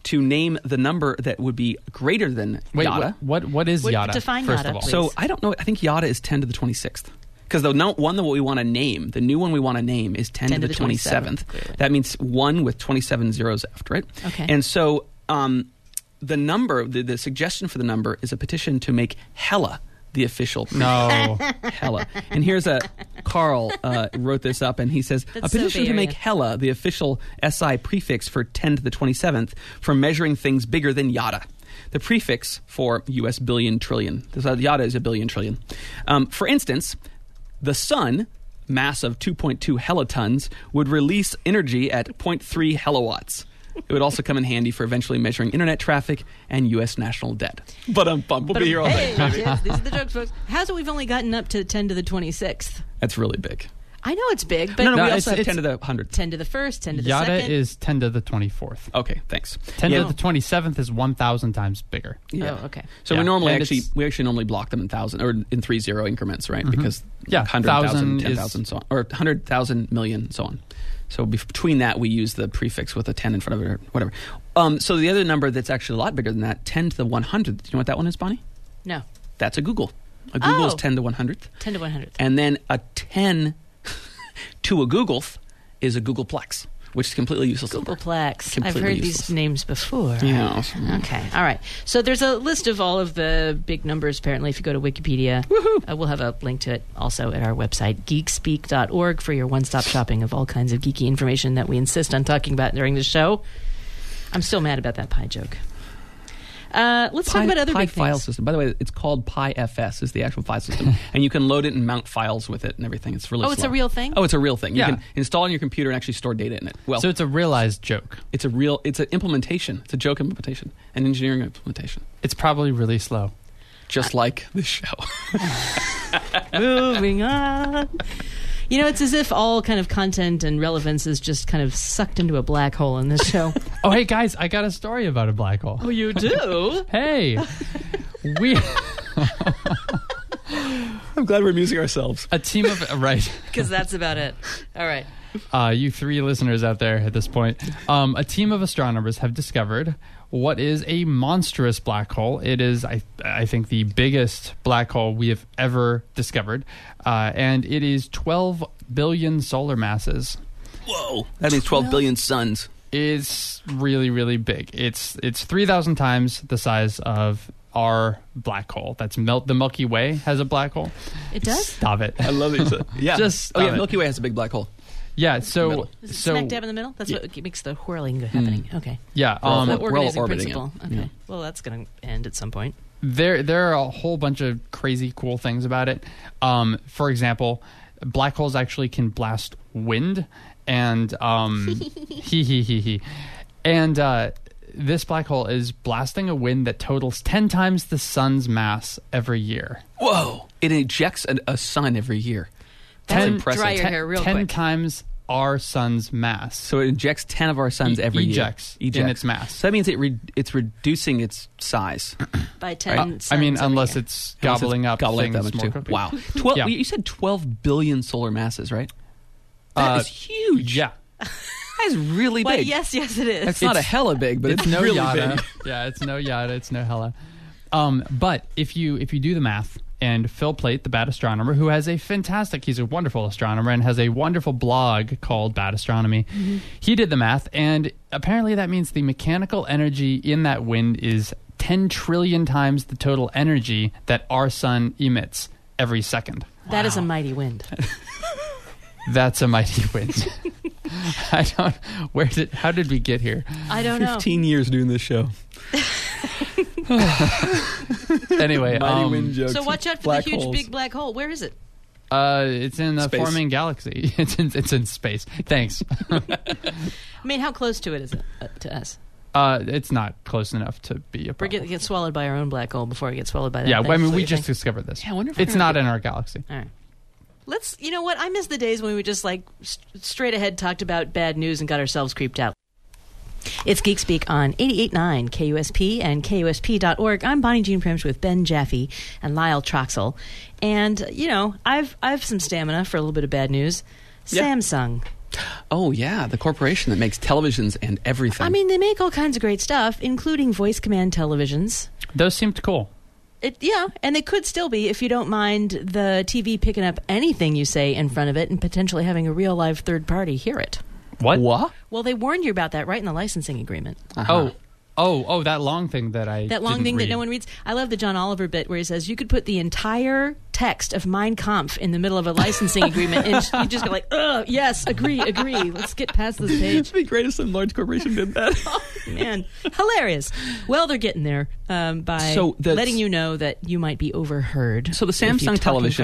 to name the number that would be greater than Wait, Yada. what is Wait, Yada? define first Yada, of all? please. So I don't know. I think Yada is 10 to the 26th. Because the one that we want to name, the new one we want to name is 10 to the 27th. clearly. That means 1 with 27 zeros after it. Okay. And so the number, the suggestion for the number is a petition to make Hella the official. No. Hella. And here's Carl wrote this up, and he says, That's a so petition Bay to make Area. Hella the official SI prefix for 10 to the 27th for measuring things bigger than Yada. The prefix for U.S. billion trillion. Yada is a billion trillion. For instance, the sun, mass of 2.2 helitons, would release energy at 0.3 helawatts. It would also come in handy for eventually measuring internet traffic and U.S. national debt. But we'll be here all day. Hey, kids, these are the jokes, folks. How's it we've only gotten up to 10 to the 26th? That's really big. I know it's big, but No, No, we it's- also have it's 10 to the 100th. 10 to the 1st, 10 to the Yada 2nd. is 10 to the 24th. Okay, thanks. 10 Yeah. to the 27th is 1,000 times bigger. Yeah. Oh, okay. So Yeah. we normally And we actually normally block them in 1,000 or in 30 increments, right? Because Yeah, 100,000, 1,000 is- 10,000, so on, or 100,000 million, so on. So between that, we use the prefix with a 10 in front of it or whatever. So the other number that's actually a lot bigger than that, 10 to the 100th. Do you know what that one is, Bonnie? No. That's a Google. A Google is Oh. 10 to 100th. 10 to 100th. And then a 10 to a Googleph is a Googleplex, which is completely useless. number. Googleplex. I've Completely heard useless. these names before. Yeah. Okay. All right. So there's a list of all of the big numbers, apparently, if you go to Wikipedia. We'll have a link to it also at our website, geekspeak.org, for your one-stop shopping of all kinds of geeky information that we insist on talking about during the show. I'm still mad about that pie joke. Let's talk about other Pi big file things. system. By the way, it's called PiFS is the actual file system, and you can load it and mount files with it and everything. It's really Oh, it's slow. a real thing? Oh, it's a real thing. Yeah. You can install it on your computer and actually store data in it. Well, So it's a realized joke. it's an implementation. It's a joke implementation, an engineering implementation, It's probably really slow. just like this show. Moving on. You know, it's as if all kind of content and relevance is just kind of sucked into a black hole in this show. Oh, hey, guys, I got a story about a black hole. Oh, you do? Hey, we I'm glad we're amusing ourselves. a team of right. Because that's about it. All right. You three listeners out there at this point, a team of astronomers have discovered what is a monstrous black hole. It is, I think, the biggest black hole we have ever discovered, and it is 12 billion solar masses. Whoa, that means 12 billion suns. It's really, really big. It's 3,000 times the size of our black hole. That's the Milky Way has a black hole. It does? Stop it. I love it. Yeah. Just oh yeah, stop it. Milky Way has a big black hole. Yeah. So Middle. Is it so smack dab in the middle? That's what makes the whirling happening. Okay. yeah. We're all The we're organizing orbiting it. principle. Okay. Yeah. Well, that's going to end at some point. There are a whole bunch of crazy cool things about it. For example, black holes actually can blast wind, and and this black hole is blasting a wind that totals 10 times the sun's mass every year. Whoa! It ejects a sun every year. That's 10 impressive. dry your hair real 10 quick. times our sun's mass. So it injects 10 of our suns every Ejects year. in its mass. So that means it's reducing its size. By 10 I mean, suns every unless year. it's gobbling up gobbling things that much more too. quickly. Wow. 12, Yeah. You said 12 billion solar masses, right? That is huge. Yeah. That is really Well, big. yes, it is. It's not a hella big, but it's no really yada. big. Yeah, it's no yada. It's no hella. But if you do the math, and Phil Plait, the Bad Astronomer, who has he's a wonderful astronomer and has a wonderful blog called Bad Astronomy. Mm-hmm. He did the math, and apparently that means the mechanical energy in that wind is 10 trillion times the total energy that our sun emits every second. That is a mighty wind. That's a mighty wind. How did we get here? I don't know. 15 years doing this show. Anyway, Mighty wind jokes. So watch out for black the huge holes. big black hole. Where is it? It's in a Space. forming galaxy. It's in space. Thanks. I mean, how close to it is it to us? It's not close enough to be a We're problem. get swallowed by our own black hole before it gets swallowed by that. Yeah, thing. I mean, That's we what you just think? discovered this. Yeah, I wonder if we're It's gonna not get- in our galaxy. All right. You know what? I miss the days when we just like straight ahead talked about bad news and got ourselves creeped out. It's Geek Speak on 88.9 KUSP and KUSP.org. I'm Bonnie Jean Primsch with Ben Jaffe and Lyle Troxel. And, you know, I've some stamina for a little bit of bad news. Yeah. Samsung. Oh, yeah, the corporation that makes televisions and everything. I mean, they make all kinds of great stuff, including voice command televisions. Those seemed cool. Yeah, and they could still be if you don't mind the TV picking up anything you say in front of it and potentially having a real live third party hear it. What? Well, they warned you about that right in the licensing agreement. Uh-huh. Oh, that long thing that that no one reads. I love the John Oliver bit where he says you could put the entire text of Mein Kampf in the middle of a licensing agreement, and you just go like, "Oh, yes, agree. Let's get past this page." It'd be great if some large corporation did that. Oh, man, hilarious. Well, they're getting there by letting you know that you might be overheard. So the Samsung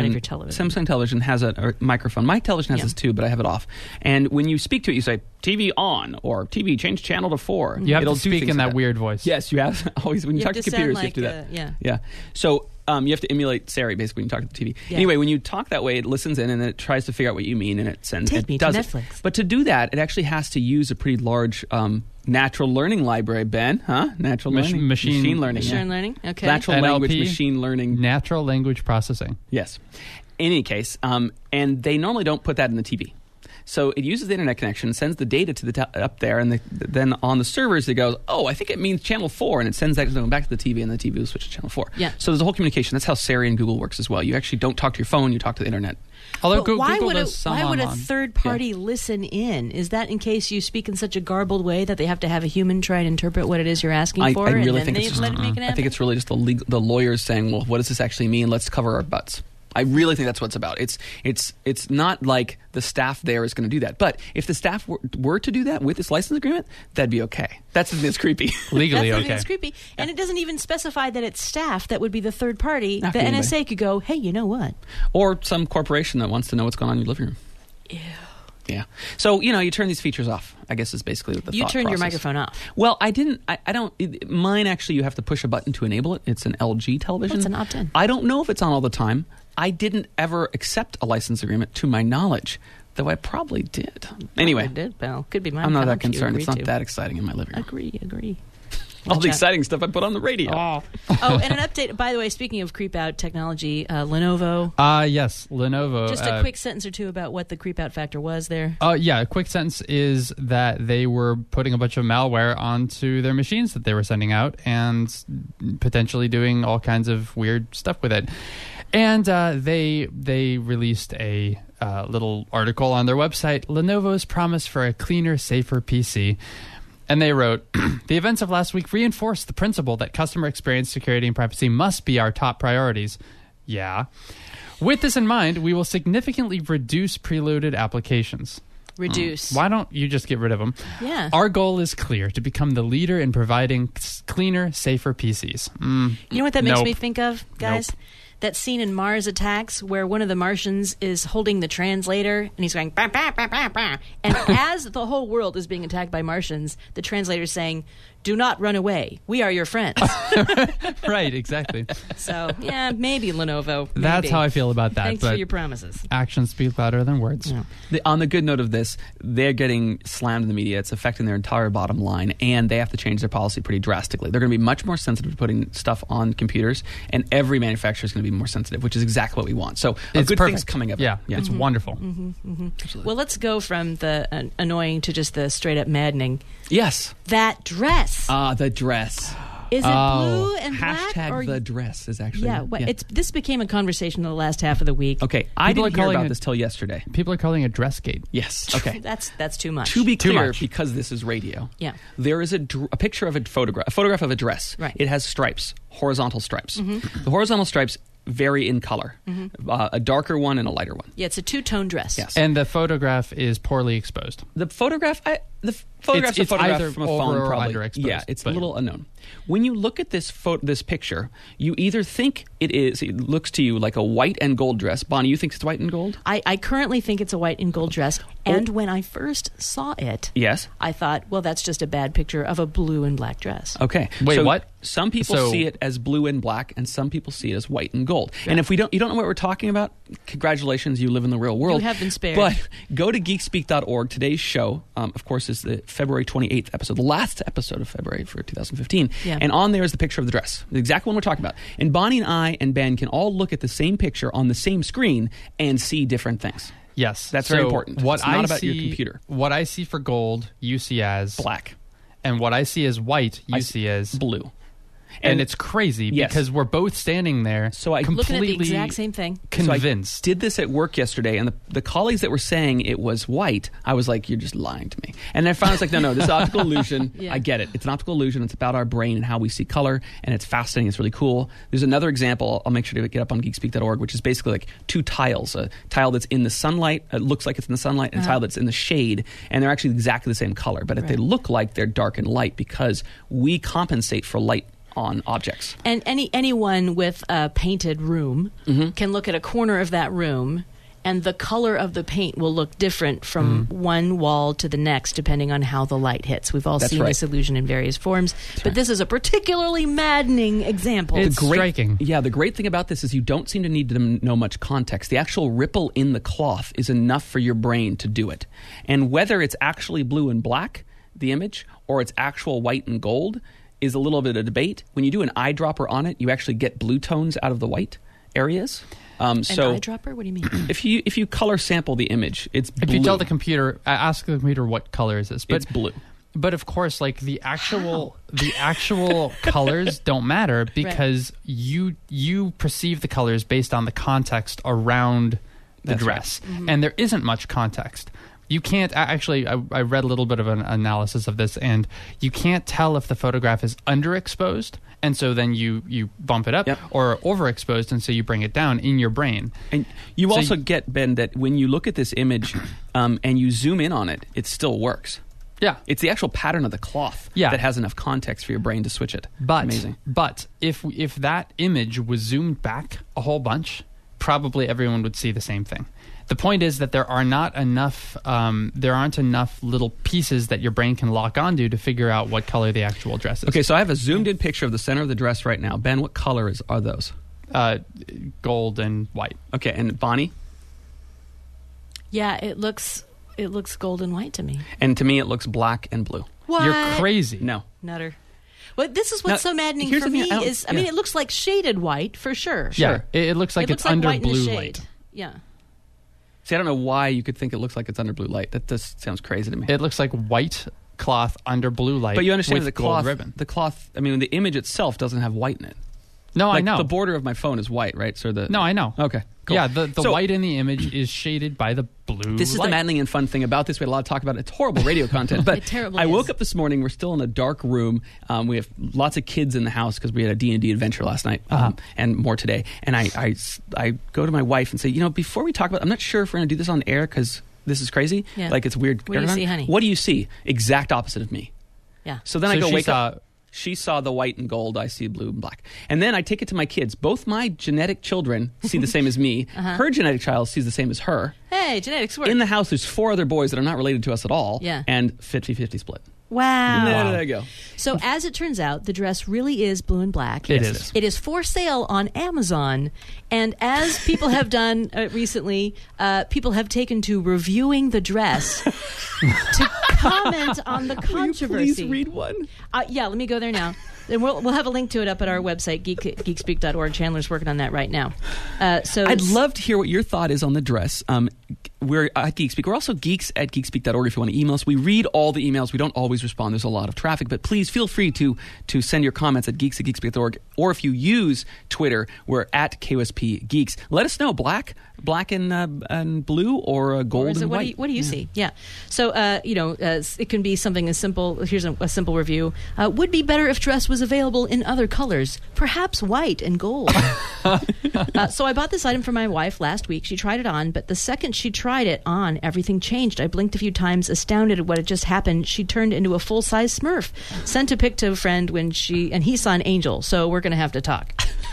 television has a microphone. My television has this too, but I have it off. And when you speak to it, you say TV on or TV change channel to 4. You have It'll to speak in that weird voice. Yes, you have always when you talk to computers, you have to do that. Yeah. So you have to emulate Siri basically when you talk to the TV. Yeah. Anyway, when you talk that way, it listens in and it tries to figure out what you mean and it sends. Take me to Netflix. But to do that, it actually has to use a pretty large natural learning library. Ben, natural learning, machine learning. Okay. Natural language, NLP, machine learning, natural language processing. Yes. In any case, and they normally don't put that in the TV. So it uses the internet connection, sends the data to up there, and then on the servers it goes, oh, I think it means channel 4, and it sends that back to the TV, and the TV will switch to channel 4. Yeah. So there's a whole communication. That's how Siri and Google works as well. You actually don't talk to your phone, you talk to the internet. Although why Google would does some why would a third party listen in? Is that in case you speak in such a garbled way that they have to have a human try and interpret what it is you're asking for? I really and think then it's let it make it happen? I think it's really just the lawyers saying, well, what does this actually mean? Let's cover our butts. I really think that's what it's about. It's not like the staff there is going to do that. But if the staff were to do that with this license agreement, that'd be okay. That's creepy. Legally okay. That's creepy. Yeah. And it doesn't even specify that it's staff that would be the third party. Not the anybody. NSA could go, hey, you know what? Or some corporation that wants to know what's going on in your living room. Ew. Yeah. So, you turn these features off, I guess is basically what the You thought turned your process. microphone off. Well, I didn't. I don't. Mine, actually, you have to push a button to enable it. It's an LG television. It's an opt-in. I don't know if it's on all the time. I didn't ever accept a license agreement to my knowledge, though I probably did. Anyway. Probably did, Bill. Could be mine. I'm not that concerned. It's not that exciting in my living room. Agree. All the exciting stuff I put on the radio. Oh, and an update. By the way, speaking of creep out technology, Lenovo. Yes, Lenovo. Just a quick sentence or two about what the creep out factor was there. Yeah, a quick sentence is that they were putting a bunch of malware onto their machines that they were sending out and potentially doing all kinds of weird stuff with it. And they released a little article on their website, Lenovo's promise for a cleaner, safer PC. And they wrote, the events of last week reinforced the principle that customer experience, security, and privacy must be our top priorities. Yeah. With this in mind, we will significantly reduce preloaded applications. Reduce. Why don't you just get rid of them? Yeah. Our goal is clear, to become the leader in providing cleaner, safer PCs. You know what that makes Nope. me think of, guys? Nope. That scene in Mars Attacks where one of the Martians is holding the translator and he's going, bah, bah, bah, bah, bah. And as the whole world is being attacked by Martians, the translator is saying, do not run away. We are your friends. Right, exactly. So, yeah, maybe Lenovo. Maybe. That's how I feel about that. Thanks but for your promises. actions speak louder than words. Yeah. On the good note of this, they're getting slammed in the media. It's affecting their entire bottom line, and they have to change their policy pretty drastically. They're going to be much more sensitive to putting stuff on computers, and every manufacturer is going to be more sensitive, which is exactly what we want. So It's good perfect. things coming up. Yeah, it's wonderful. Well, let's go from the annoying to just the straight up maddening. Yes. That dress. The dress. Is it blue and black? Hashtag or the dress is actually. Yeah, this became a conversation in the last half of the week. Okay, I People are didn't hear calling about it- this till yesterday. People are calling it Dressgate. Yes. Okay. That's too much. To be Too clear, much. because this is radio, Yeah. there is a picture of a photograph of a dress. Right. It has stripes, horizontal stripes. The horizontal stripes vary in color, a darker one and a lighter one. Yeah, it's a two-tone dress. Yes. And the photograph is poorly exposed. The photograph, photograph's a it's photograph either from a over phone, or probably. underexposed, Yeah, it's a but- little unknown. When you look at this picture, you either think it looks to you like a white and gold dress. Bonnie, you think it's white and gold? I currently think it's a white and gold dress. And when I first saw it, Yes. I thought, well, that's just a bad picture of a blue and black dress. Okay. Wait, So what? Some people So- see it as blue and black, and some people see it as white and gold. And if you don't know what we're talking about, congratulations, you live in the real world. You have been spared. But go to geekspeak.org. Today's show, of course, is the February 28th episode, the last episode of February for 2015. Yeah. And on there is the picture of the dress, the exact one we're talking about. And Bonnie and I and Ben can all look at the same picture on the same screen and see different things. Yes. That's very important. What It's not I about see, your computer. What I see for gold, you see as Black. And what I see as white, you see as blue. And it's crazy Yes. because we're both standing there So I Looking at the completely exact same thing. convinced. So I did this at work yesterday, and the colleagues that were saying it was white, I was like, you're just lying to me. And then I found, I was like, no, this is optical illusion. Yeah. I get it. It's an optical illusion. It's about our brain and how we see color, and it's fascinating. It's really cool. There's another example. I'll make sure to get up on geekspeak.org, which is basically like two tiles. A tile that's in the sunlight, it looks like it's in the sunlight, and a tile that's in the shade, and they're actually exactly the same color, but they look like they're dark and light because we compensate for light on objects. And anyone with a painted room can look at a corner of that room, and the color of the paint will look different from one wall to the next depending on how the light hits. We've all seen this illusion in various forms, but this is a particularly maddening example. It's striking. Yeah, the great thing about this is you don't seem to need to know much context. The actual ripple in the cloth is enough for your brain to do it. And whether it's actually blue and black, the image, or it's actual white and gold, is a little bit of debate. When you do an eyedropper on it, you actually get blue tones out of the white areas. An eyedropper? What do you mean? If you color sample the image, it's blue. If you tell the computer, ask the computer what color is this, it's blue. But of course, like the actual colors don't matter because you perceive the colors based on the context around the dress, and there isn't much context. You can't actually. I read a little bit of an analysis of this, and you can't tell if the photograph is underexposed, and so then you bump it up, or overexposed, and so you bring it down in your brain. And you also get, Ben, that when you look at this image and you zoom in on it, it still works. Yeah, it's the actual pattern of the cloth that has enough context for your brain to switch it. But amazing. But if that image was zoomed back a whole bunch, probably everyone would see the same thing. The point is that there aren't enough little pieces that your brain can lock onto to figure out what color the actual dress is. Okay, so I have a zoomed-in picture of the center of the dress right now. Ben, what colors are those? Gold and white. Okay, and Bonnie? Yeah, it looks gold and white to me. And to me, it looks black and blue. What? You're crazy. No. Nutter. Well, this is what's so maddening for me is, I mean, it looks like shaded white for sure. Yeah, it looks like it's under blue light. Yeah. See, I don't know why you could think it looks like it's under blue light. That just sounds crazy to me. It looks like white cloth under blue light. But you understand with the gold cloth. ribbon. The cloth. I mean, the image itself doesn't have white in it. No, I know. The border of my phone is white, right? So No, I know. Okay. Cool. Yeah, the white in the image is shaded by the blue. This is light. the maddening and fun thing about this. We had a lot of talk about it. It's horrible radio content, but I woke up this morning. We're still in a dark room. We have lots of kids in the house because we had a D&D adventure last night and more today. And I go to my wife and say, before we talk about, I'm not sure if we're going to do this on air because this is crazy. Yeah. Like it's weird. What do you see, honey? What do you see? Exact opposite of me. Yeah. So then I go wake up. She saw the white and gold. I see blue and black. And then I take it to my kids. Both my genetic children see the same as me. Her genetic child sees the same as her. Hey, genetics work. In the house, there's 4 other boys that are not related to us at all. Yeah. And 50-50 split. Wow. There you go. So as it turns out, the dress really is blue and black. It is. It is for sale on Amazon. And as people have done recently, people have taken to reviewing the dress to comment on the controversy. Will you please read one? Yeah, let me go there now. And we'll have a link to it up at our website, geekspeak.org. Chandler's working on that right now. So I'd love to hear what your thought is on the dress. We're at Geekspeak. We're also geeks at geekspeak.org if you want to email us. We read all the emails. We don't always respond. There's a lot of traffic. But please feel free to send your comments at geeks@geekspeak.org. Or if you use Twitter, we're at KOSP Geeks. Let us know, black and blue, or gold and white. What do you see? Yeah. So, it can be something as simple. Here's a simple review. Would be better if dress was available in other colors, perhaps white and gold. So I bought this item for my wife last week. She tried it on, but the second she tried it on, everything changed. I blinked a few times, astounded at what had just happened. She turned into a full-size Smurf. Sent a pic to a friend and he saw an angel, so we're going to have to talk.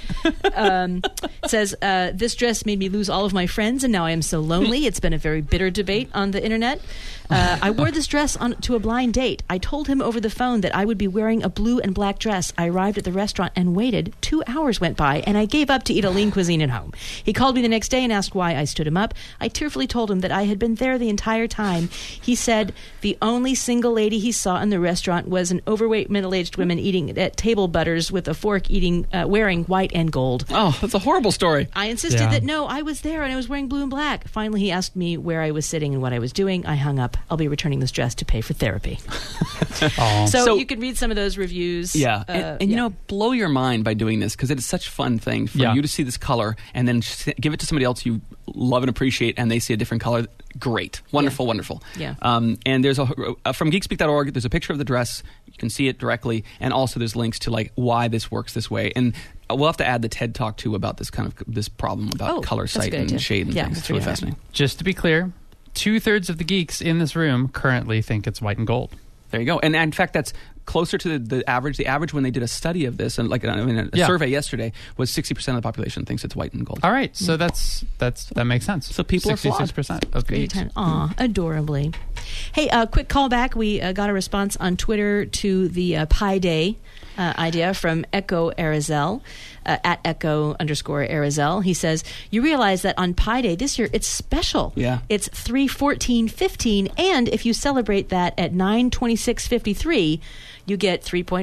It says, this dress made me lose all of my friends, and now I am so lonely. It's been a very bitter debate on the internet. I wore this dress to a blind date. I told him over the phone that I would be wearing a blue and black dress. I arrived at the restaurant and waited. 2 hours went by, and I gave up to eat a lean cuisine at home. He called me the next day and asked why. I stood him up. I tearfully told him that I had been there the entire time. He said the only single lady he saw in the restaurant was an overweight middle-aged woman eating at table butters with a fork, wearing white and gold. Oh, that's a horrible story. I insisted that no, I was there and I was wearing blue and black. Finally, he asked me where I was sitting and what I was doing. I hung up. I'll be returning this dress to pay for therapy. So you can read some of those reviews. Yeah. And you know, blow your mind by doing this, because it's such a fun thing for you to see this color and then give it to somebody else you love and appreciate, and they see a different color. Great. Wonderful, wonderful. Yeah. And there's from geekspeak.org, there's a picture of the dress. You can see it directly, and also there's links to like why this works this way. And we'll have to add the TED Talk too about this kind of this problem about color, sight, and shade and things. It's really fascinating. Just to be clear, 2/3 of the geeks in this room currently think it's white and gold. There you go. And in fact, that's closer to the average. The average when they did a study of this, and a survey yesterday, was 60% of the population thinks it's white and gold. All right, so that makes sense. So people are flawed. 66% of geeks. Aw, adorably. Hey, quick callback. We got a response on Twitter to the Pi Day idea from Echo Arizel. At Echo_Arizel. He says, you realize that on Pi Day this year, it's special. Yeah. It's 3/14/15, and if you celebrate that at 9/26/53, you get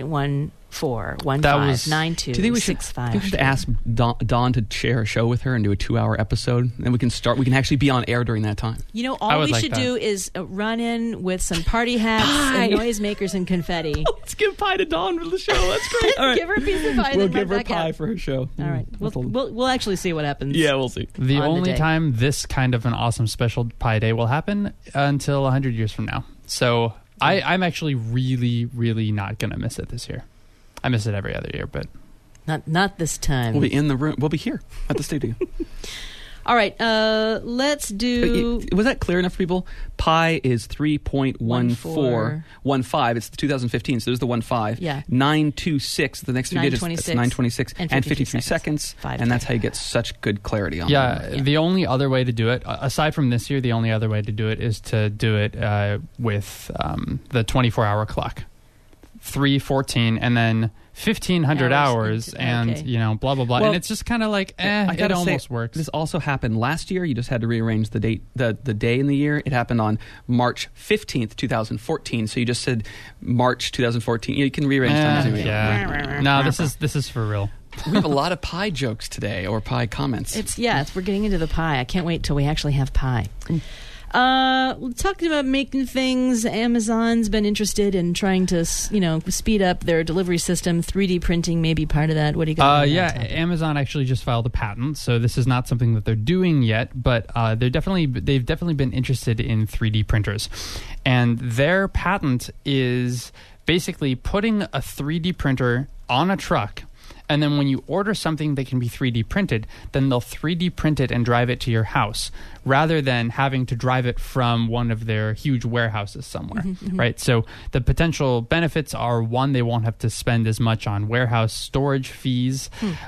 3.14159265. Do you think we should ask Dawn to share a show with her and do a 2-hour episode? And we can actually be on air during that time. You know, all we should do is run in with some party hats and noisemakers and confetti. Let's give pie to Dawn for the show. That's great. All right. Give her a piece of pie. We'll then give her back pie out. for her show. All right. We'll actually see what happens. Yeah, we'll see. The only time this kind of an awesome special Pi Day will happen until 100 years from now. So I'm actually really, really not going to miss it this year. I miss it every other year, but not this time. We'll be in the room. We'll be here at the studio. All right, let's do... Was that clear enough for people? Pi is 3.1415. It's the 2015, so there's the 15. Yeah. 926, the next 3 digits. That's 926 and 53 seconds. And that's how you get such good clarity on that. The only other way to do it, aside from this year, the only other way to do it is to do it with the 24-hour clock. 3/14 and then 1,500 hours and blah blah blah. Well, and it's just kind of like it almost works. This also happened last year. You just had to rearrange the date, the day in the year. It happened on March 15th, 2014. So you just said March 2014. You can rearrange time. No, this is for real. We have a lot of pie jokes today, or pie comments. We're getting into the pie. I can't wait till we actually have pie. Talking about making things, Amazon's been interested in trying to, speed up their delivery system. 3D printing may be part of that. What do you got? Amazon actually just filed a patent, so this is not something that they're doing yet, but they've definitely been interested in 3D printers, and their patent is basically putting a 3D printer on a truck. And then when you order something that can be 3D printed, then they'll 3D print it and drive it to your house rather than having to drive it from one of their huge warehouses somewhere, right? So the potential benefits are, one, they won't have to spend as much on warehouse storage fees.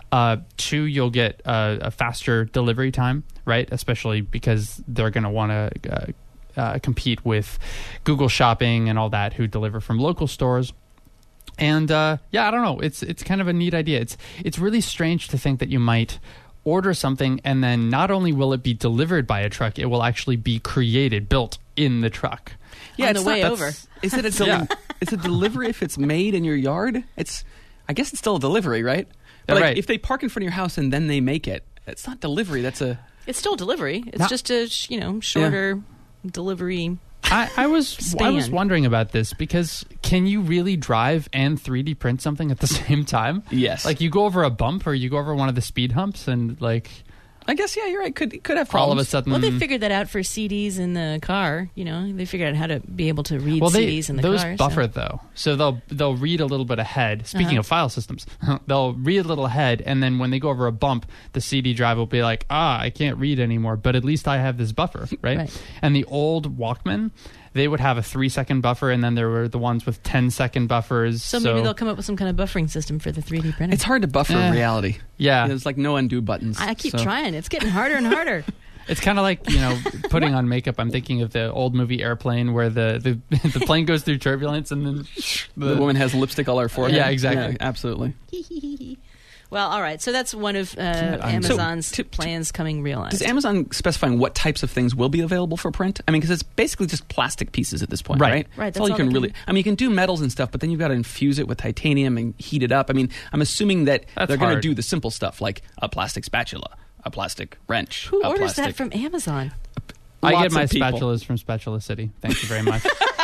2, you'll get a faster delivery time, right? Especially because they're going to want to compete with Google Shopping and all that, who deliver from local stores. And I don't know. It's kind of a neat idea. It's really strange to think that you might order something and then not only will it be delivered by a truck, it will actually be built in the truck. Yeah, on the way over. Is it it's a delivery if it's made in your yard? I guess it's still a delivery, right? But right. If they park in front of your house and then they make it, it's not delivery. It's still delivery. It's just a shorter delivery. I was wondering about this because can you really drive and 3D print something at the same time? Yes. Like you go over a bump or you go over one of the speed humps and like... I guess, you're right. Could have problems. All of a sudden... Well, they figured that out for CDs in the car. They figured out how to be able to read CDs in the car. Those buffer, though. So they'll read a little bit ahead. Speaking of file systems, they'll read a little ahead, and then when they go over a bump, the CD drive will be like, I can't read anymore, but at least I have this buffer, right? And the old Walkman... They would have a 3-second buffer, and then there were the ones with 10-second buffers. So maybe they'll come up with some kind of buffering system for the 3D printer. It's hard to buffer in reality. Yeah. There's like no undo buttons. I keep trying. It's getting harder and harder. It's kind of like, putting on makeup. I'm thinking of the old movie Airplane where the plane goes through turbulence and then... The woman has lipstick all over her forehead. Yeah, exactly. Yeah, absolutely. Well, all right. So that's one of I'm- Amazon's So, plans coming realized. Does Amazon specifying what types of things will be available for print? I mean, because it's basically just plastic pieces at this point, Right. right? Right, That's all you that's all can they really. I mean, you can do metals and stuff, but then you've got to infuse it with titanium and heat it up. I mean, I'm assuming that That's they're going to hard. do the simple stuff like a plastic spatula, a plastic wrench. Who a orders plastic, that from Amazon? I Lots get my of people. spatulas from Spatula City. Thank you very much.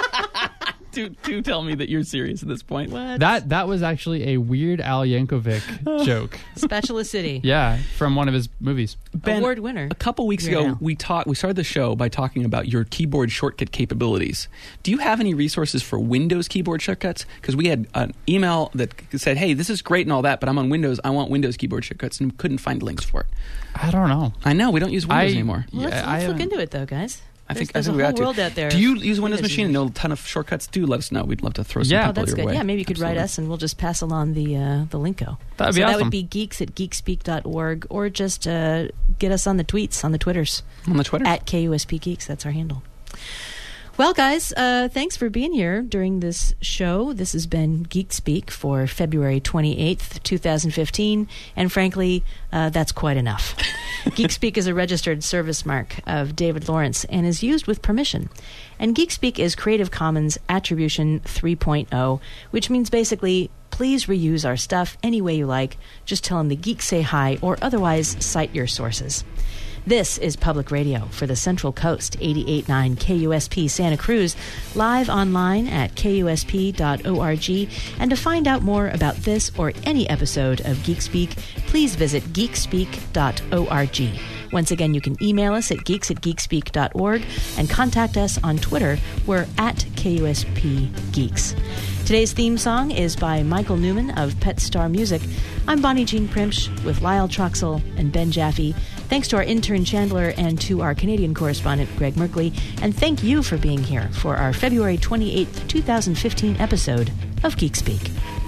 Do tell me that you're serious at this point. What? that was actually a Weird Al Yankovic joke. Spatula City. Yeah, from one of his movies. Ben, Award winner. A couple weeks Weird ago, Al. we started the show by talking about your keyboard shortcut capabilities. Do you have any resources for Windows keyboard shortcuts? Because we had an email that said, "Hey, this is great and all that, but I'm on Windows. I want Windows keyboard shortcuts," and couldn't find links for it. I don't know. I know we don't use Windows anymore. Well, let's I look haven't- into it, though, guys. I think there's we a got whole to. world out there. Do you use Windows Windows Machine and know a ton of shortcuts? Do let us know. We'd love to throw some Yeah. Oh, people that's your good. way. Yeah, maybe you could write Absolutely. us and we'll just pass along the linko. That'd so be that awesome. would be geeks@geekspeak.org, or just get us on the tweets, on the Twitters, on the Twitter. at KUSP Geeks. That's our handle. Well, guys, thanks for being here during this show. This has been Geek Speak for February 28th, 2015, and frankly, that's quite enough. Geek Speak is a registered service mark of David Lawrence and is used with permission. And Geek Speak is Creative Commons Attribution 3.0, which means basically, please reuse our stuff any way you like. Just tell them the geeks say hi, or otherwise cite your sources. This is Public Radio for the Central Coast, 88.9 KUSP Santa Cruz, live online at KUSP.org. And to find out more about this or any episode of Geek Speak, please visit geekspeak.org. Once again, you can email us at geeks@geekspeak.org and contact us on Twitter. We're at KUSP Geeks. Today's theme song is by Michael Newman of Pet Star Music. I'm Bonnie Jean Primsch with Lyle Troxel and Ben Jaffe. Thanks to our intern Chandler and to our Canadian correspondent Greg Merkley. And thank you for being here for our February 28th, 2015 episode of Geek Speak.